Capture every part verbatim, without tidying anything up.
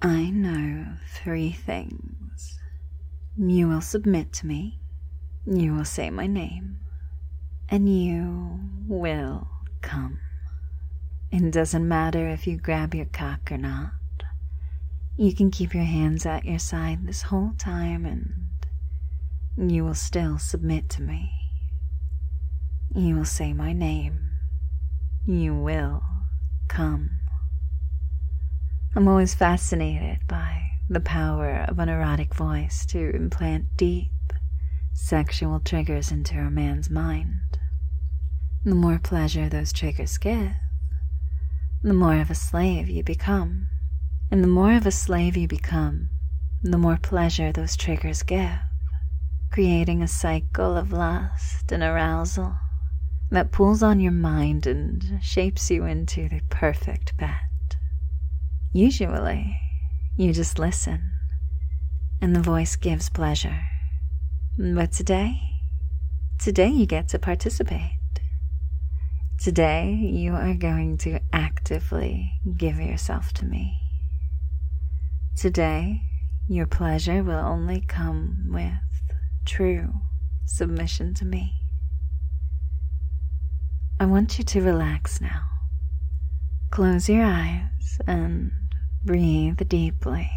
I know three things. You will submit to me, you will say my name, and you will come. It doesn't matter if you grab your cock or not. You can keep your hands at your side this whole time and you will still submit to me. You will say my name. You will come. I'm always fascinated by the power of an erotic voice to implant deep sexual triggers into a man's mind. The more pleasure those triggers give, the more of a slave you become. And the more of a slave you become, the more pleasure those triggers give, creating a cycle of lust and arousal that pulls on your mind and shapes you into the perfect pet. Usually, you just listen, and the voice gives pleasure. But today, today you get to participate. Today, you are going to actively give yourself to me. Today, your pleasure will only come with true submission to me. I want you to relax now. Close your eyes and breathe deeply.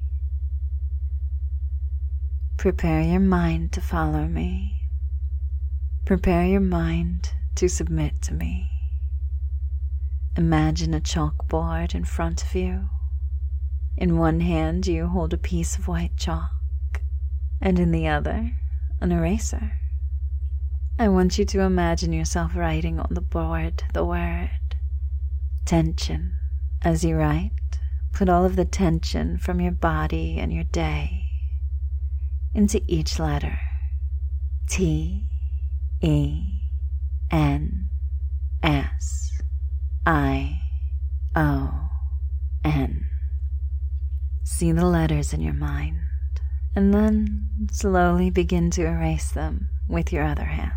Prepare your mind to follow me. Prepare your mind to submit to me. Imagine a chalkboard in front of you. In one hand you hold a piece of white chalk, and in the other, an eraser. I want you to imagine yourself writing on the board the word tension. As you write, put all of the tension from your body and your day into each letter. T, E, N, S, I, O, N. See the letters in your mind, and then slowly begin to erase them with your other hand.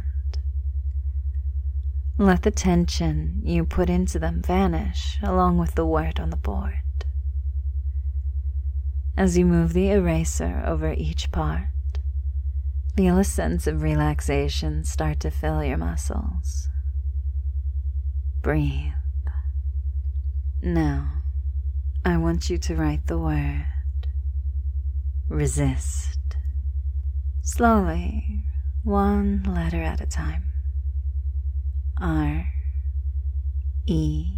Let the tension you put into them vanish along with the word on the board. As you move the eraser over each part, feel a sense of relaxation start to fill your muscles. Breathe. Now, I want you to write the word resist. Slowly, one letter at a time. R, E,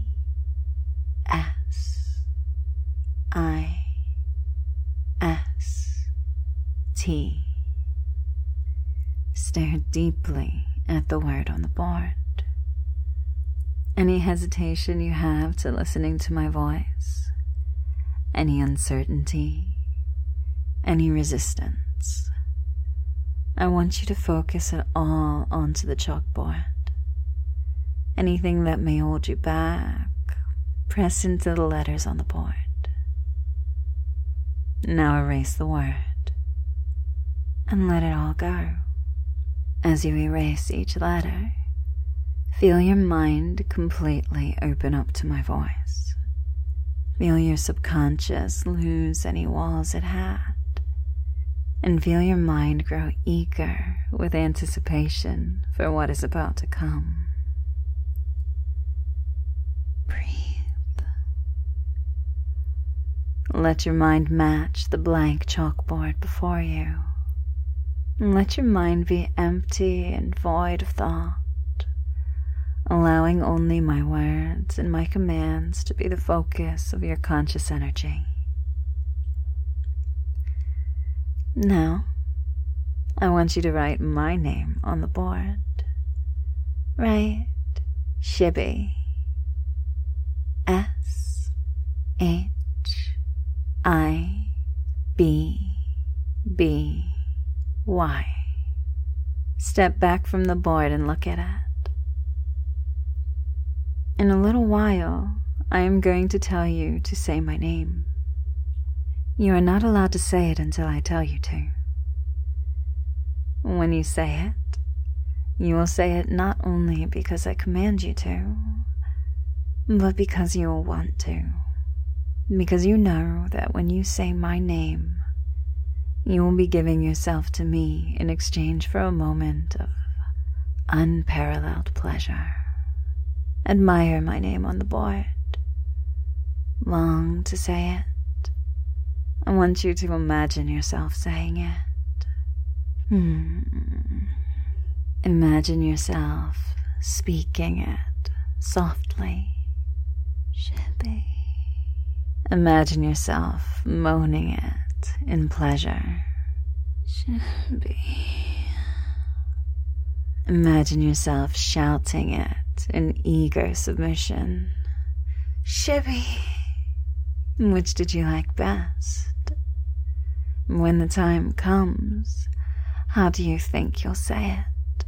S, I, S, T. Stare deeply at the word on the board. Any hesitation you have to listening to my voice, any uncertainty, any resistance, I want you to focus it all onto the chalkboard. Anything that may hold you back, press into the letters on the board. Now erase the word and let it all go. As you erase each letter, feel your mind completely open up to my voice. Feel your subconscious lose any walls it had, and feel your mind grow eager with anticipation for what is about to come. Breathe. Let your mind match the blank chalkboard before you. Let your mind be empty and void of thought, allowing only my words and my commands to be the focus of your conscious energy. Now, I want you to write my name on the board. Write Shibby. S H I B B Y. Step back from the board and look at it. In a little while, I am going to tell you to say my name. You are not allowed to say it until I tell you to. When you say it, you will say it not only because I command you to, but because you will want to. because you know that when you say my name, you will be giving yourself to me in exchange for a moment of unparalleled pleasure. Admire my name on the board. Long to say it. I want you to imagine yourself saying it. Hmm. Imagine yourself speaking it softly. Shippy. Imagine yourself moaning it in pleasure. Shippy. Imagine yourself shouting it in eager submission. Shippy. Which did you like best? When the time comes, how do you think you'll say it?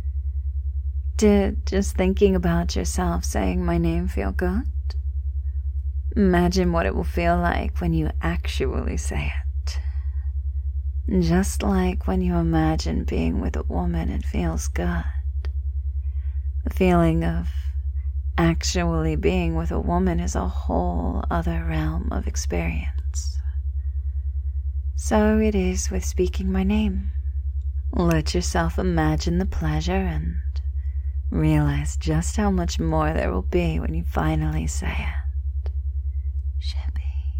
Did just thinking about yourself saying my name feel good? Imagine what it will feel like when you actually say it. Just like when you imagine being with a woman, it feels good. The feeling of actually being with a woman is a whole other realm of experience. So it is with speaking my name. Let yourself imagine the pleasure and realize just how much more there will be when you finally say it. Shippy.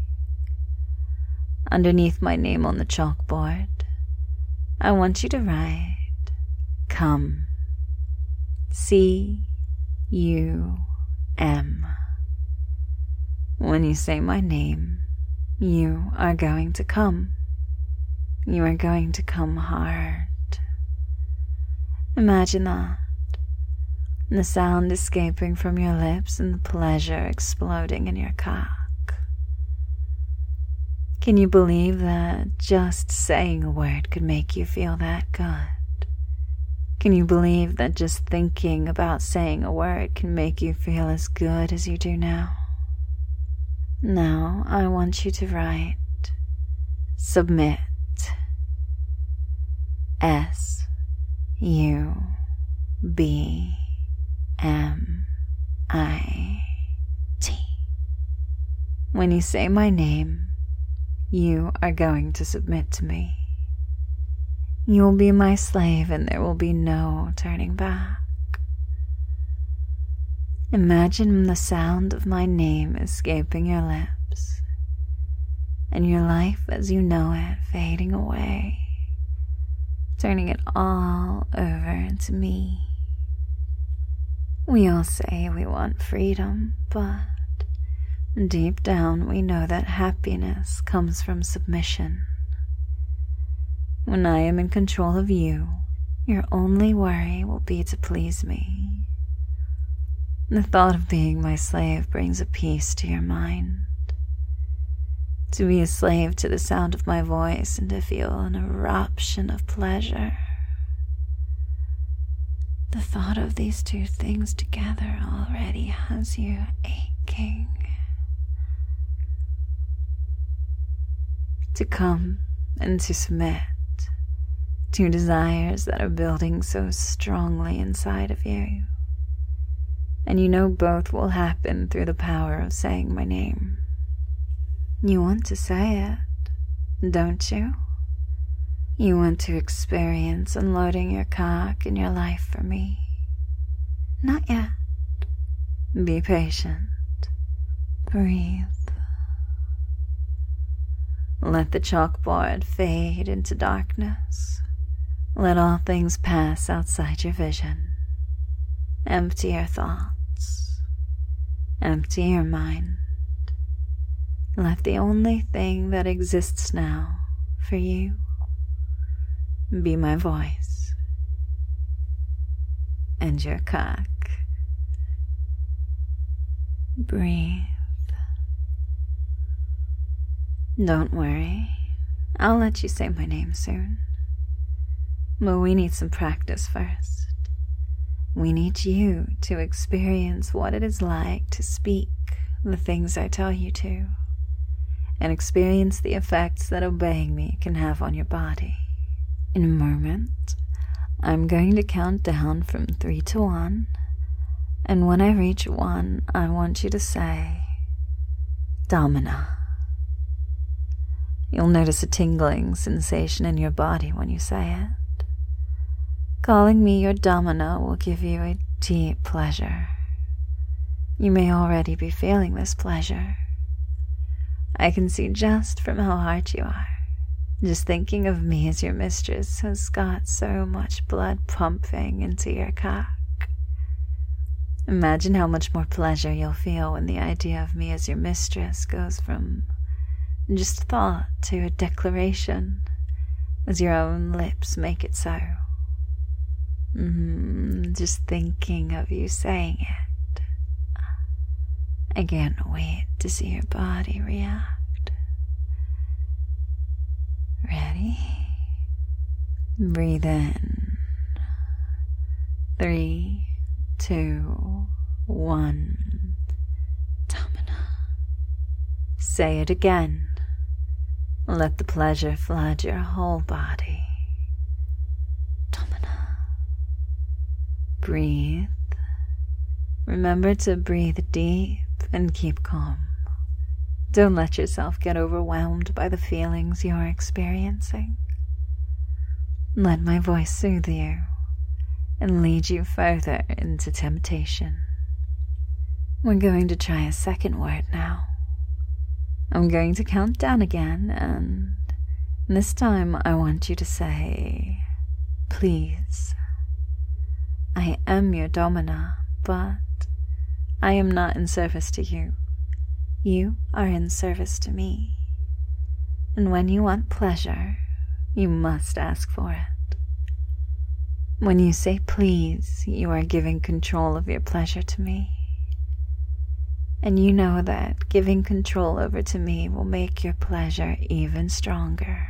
Underneath my name on the chalkboard, I want you to write, come. C U M. When you say my name, you are going to come. You are going to come hard. Imagine that. The sound escaping from your lips and the pleasure exploding in your cock. Can you believe that just saying a word could make you feel that good? Can you believe that just thinking about saying a word can make you feel as good as you do now? Now I want you to write submit. S U B M I T. When you say my name, you are going to submit to me. You will be my slave and there will be no turning back. Imagine the sound of my name escaping your lips and your life as you know it fading away, turning it all over into me. We all say we want freedom, but deep down we know that happiness comes from submission. When I am in control of you, your only worry will be to please me. The thought of being my slave brings a peace to your mind. To be a slave to the sound of my voice and to feel an eruption of pleasure. The thought of these two things together already has you aching. To come and to submit. Two desires that are building so strongly inside of you. And you know both will happen through the power of saying my name. You want to say it, don't you? You want to experience unloading your cock in your life for me. Not yet. Be patient. Breathe. Let the chalkboard fade into darkness. Let all things pass outside your vision. Empty your thoughts. Empty your mind. Let the only thing that exists now for you be my voice and your cock. Breathe. Don't worry, I'll let you say my name soon. But we need some practice first. We need you to experience what it is like to speak the things I tell you to, and experience the effects that obeying me can have on your body. In a moment, I'm going to count down from three to one, and when I reach one, I want you to say, Domina. You'll notice a tingling sensation in your body when you say it. Calling me your Domina will give you a deep pleasure. You may already be feeling this pleasure. I can see just from how hard you are. Just thinking of me as your mistress has got so much blood pumping into your cock. Imagine how much more pleasure you'll feel when the idea of me as your mistress goes from just thought to a declaration, as your own lips make it so. Mm-hmm, just thinking of you saying it. I can't wait to see your body react. Ready? Breathe in. Three, two, one. Domina. Say it again. Let the pleasure flood your whole body. Domina. Breathe. Remember to breathe deep and keep calm. Don't let yourself get overwhelmed by the feelings you're experiencing. Let my voice soothe you and lead you further into temptation. We're going to try a second word now. I'm going to count down again, and this time I want you to say, please. I am your Domina, but I am not in service to you. You are in service to me. And when you want pleasure, you must ask for it. When you say please, you are giving control of your pleasure to me. And you know that giving control over to me will make your pleasure even stronger.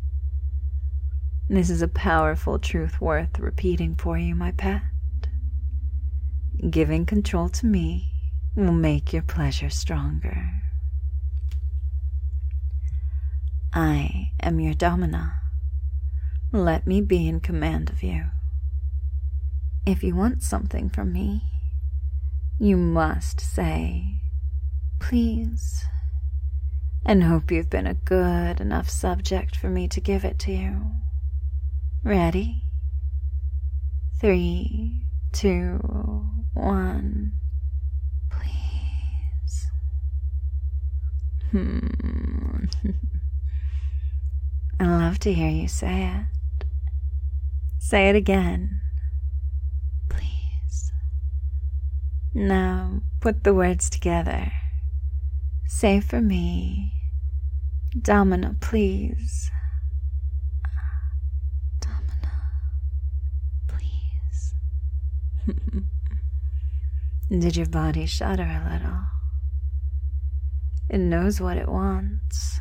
This is a powerful truth worth repeating for you, my pet. Giving control to me will make your pleasure stronger. I am your Domina. Let me be in command of you. If you want something from me, you must say, please, and hope you've been a good enough subject for me to give it to you. Ready? Three, two, one. Please. Hmm. I love to hear you say it. Say it again. Please. Now put the words together. Say for me, Domina, please. Domina, please. Did your body shudder a little? It knows what it wants.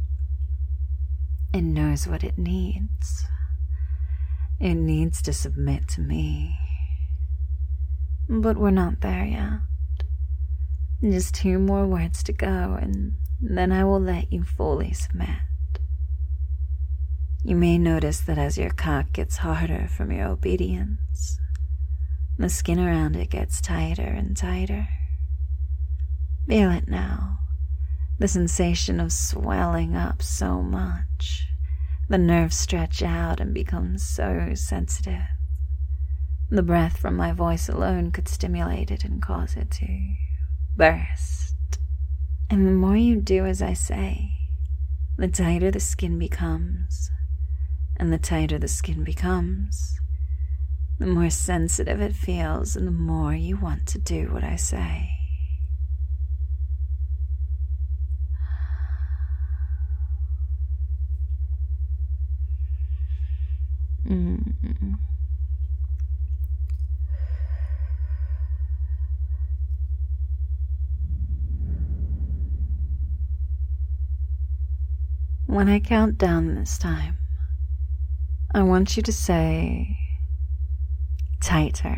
It knows what it needs. It needs to submit to me. But we're not there yet. Just two more words to go, and then I will let you fully submit. You may notice that as your cock gets harder from your obedience, the skin around it gets tighter and tighter. Feel it now, the sensation of swelling up so much. The nerves stretch out and become so sensitive. The breath from my voice alone could stimulate it and cause it to burst. And the more you do as I say, the tighter the skin becomes. And the tighter the skin becomes, the more sensitive it feels and the more you want to do what I say. Mm-mm. When I count down this time, I want you to say, tighter.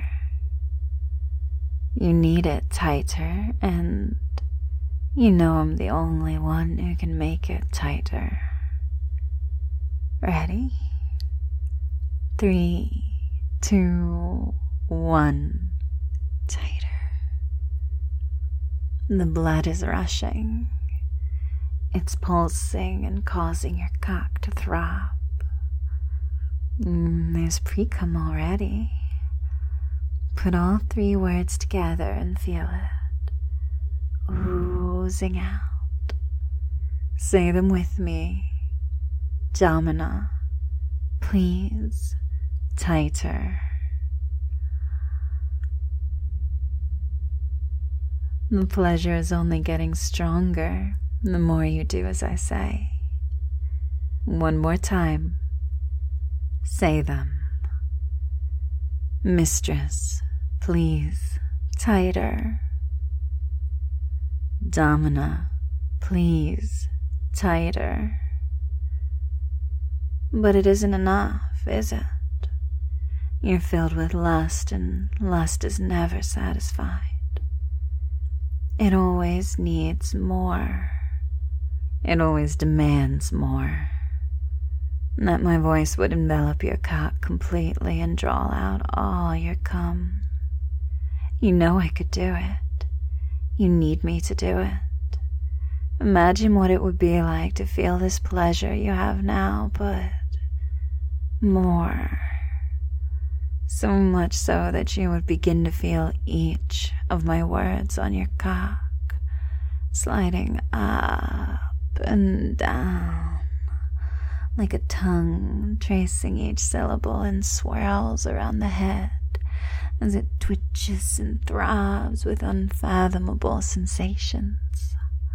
You need it tighter, and you know I'm the only one who can make it tighter. Ready? Three, two, one. Tighter. The blood is rushing. It's pulsing and causing your cock to throb. Mm, there's pre-cum already. Put all three words together and feel it oozing out. Say them with me. Domina, please, tighter. The pleasure is only getting stronger the more you do as I say. One more time. Say them. Mistress, please, tighter. Domina, please, tighter. But it isn't enough, is it? You're filled with lust, and lust is never satisfied. It always needs more. It always demands more. That my voice would envelop your cock completely and draw out all your cum. You know I could do it. You need me to do it. Imagine what it would be like to feel this pleasure you have now, but more. So much so that you would begin to feel each of my words on your cock, sliding up and down, like a tongue tracing each syllable and swirls around the head as it twitches and throbs with unfathomable sensations.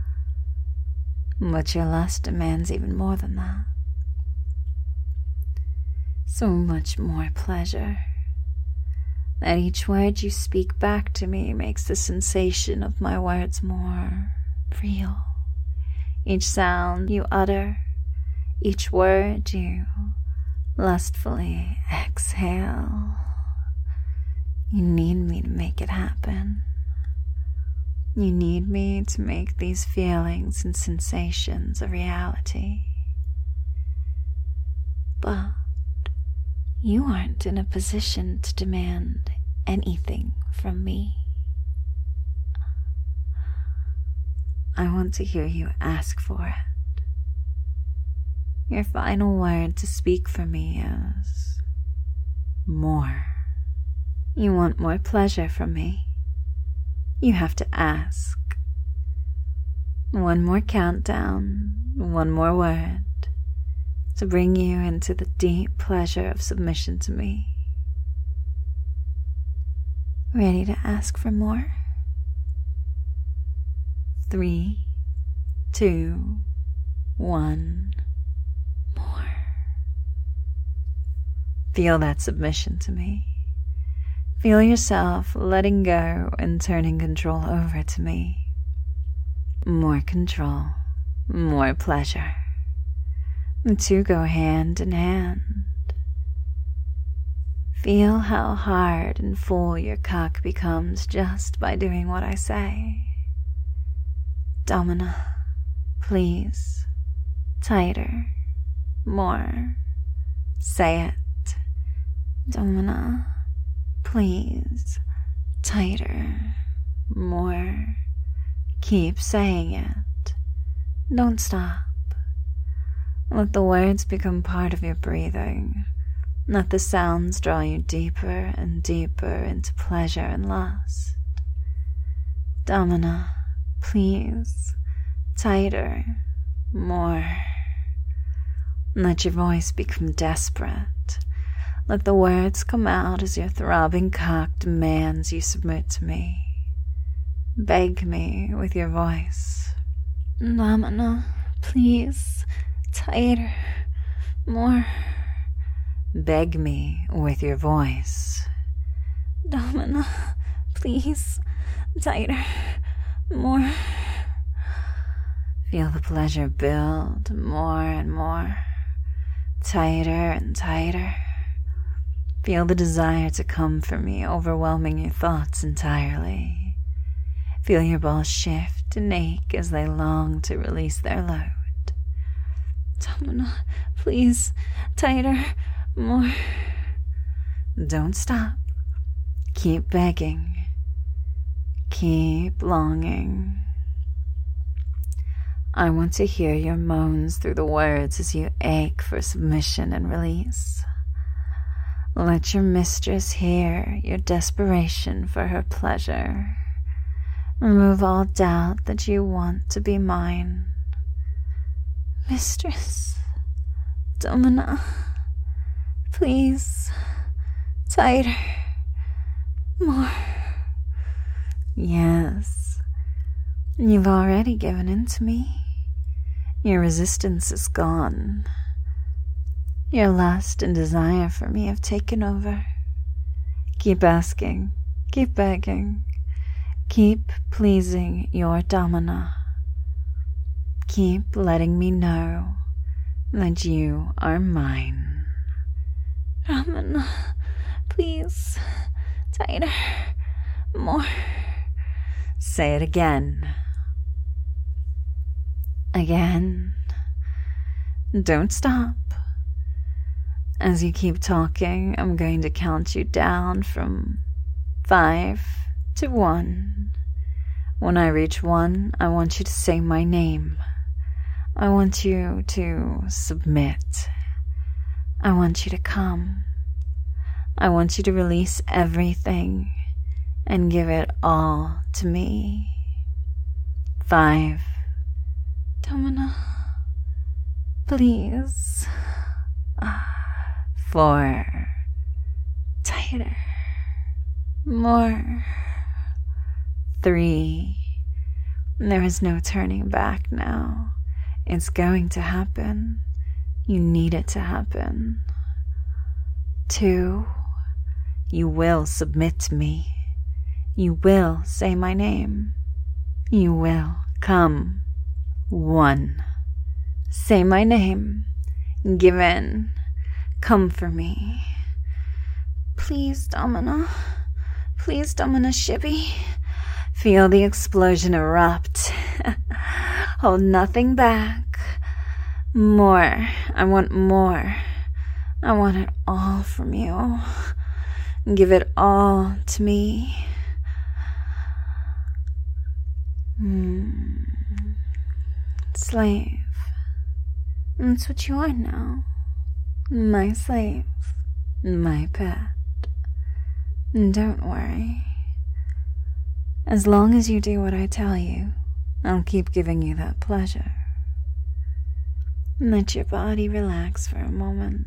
But your lust demands even more than that. So much more pleasure that each word you speak back to me makes the sensation of my words more real. Each sound you utter, each word you lustfully exhale. You need me to make it happen. You need me to make these feelings and sensations a reality. But you aren't in a position to demand anything from me. I want to hear you ask for it. Your final word to speak for me is more. You want more pleasure from me. You have to ask. One more countdown, one more word to bring you into the deep pleasure of submission to me. Ready to ask for more? Three, two, one, more. Feel that submission to me. Feel yourself letting go and turning control over to me. More control, more pleasure. The two go hand in hand. Feel how hard and full your cock becomes just by doing what I say. Domina, please, tighter, more. Say it. Domina, please, tighter, more. Keep saying it. Don't stop. Let the words become part of your breathing. Let the sounds draw you deeper and deeper into pleasure and lust. Domina, please, tighter, more. Let your voice become desperate. Let the words come out as your throbbing cock demands you submit to me. Beg me with your voice. Domina, please, tighter, more. Beg me with your voice. Domina, please, tighter, more. Feel the pleasure build more and more, tighter and tighter. Feel the desire to come from me overwhelming your thoughts entirely. Feel your balls shift and ache as they long to release their load. Domina, please, tighter, more. Don't stop. Keep begging. Keep longing. I want to hear your moans through the words as you ache for submission and release. Let your mistress hear your desperation for her pleasure. Remove all doubt that you want to be mine. Mistress, Domina, please, tighter, more. Yes, you've already given in to me. Your resistance is gone. Your lust and desire for me have taken over. Keep asking, keep begging, keep pleasing your Domina. Keep letting me know that you are mine. Domina, please, tighter, more. Say it again. Again. Don't stop. As you keep talking, I'm going to count you down from five to one. When I reach one, I want you to say my name. I want you to submit. I want you to come. I want you to release everything and give it all to me. Five. Domina, please. Four. Tighter. More. Three. There is no turning back now. It's going to happen. You need it to happen. Two. You will submit to me. You will say my name. You will come. One. Say my name. Give in. Come for me. Please, Domina. Please, Domina Shibby. Feel the explosion erupt. Hold nothing back. More. I want more. I want it all from you. Give it all to me. Mm. Slave. That's what you are now. My slave. My pet. Don't worry. As long as you do what I tell you, I'll keep giving you that pleasure. Let your body relax for a moment.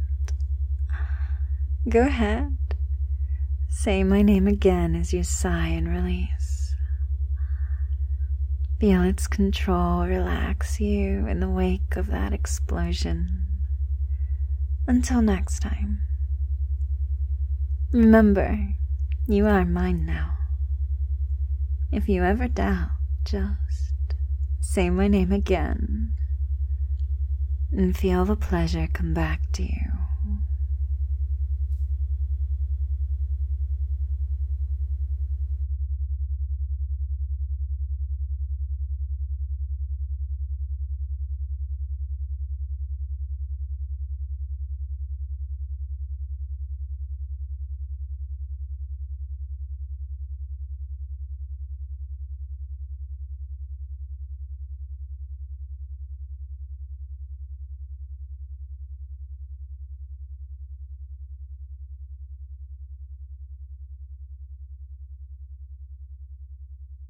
Go ahead. Say my name again as you sigh and release. Feel its control relax you in the wake of that explosion. Until next time. Remember, you are mine now. If you ever doubt, just say my name again and feel the pleasure come back to you.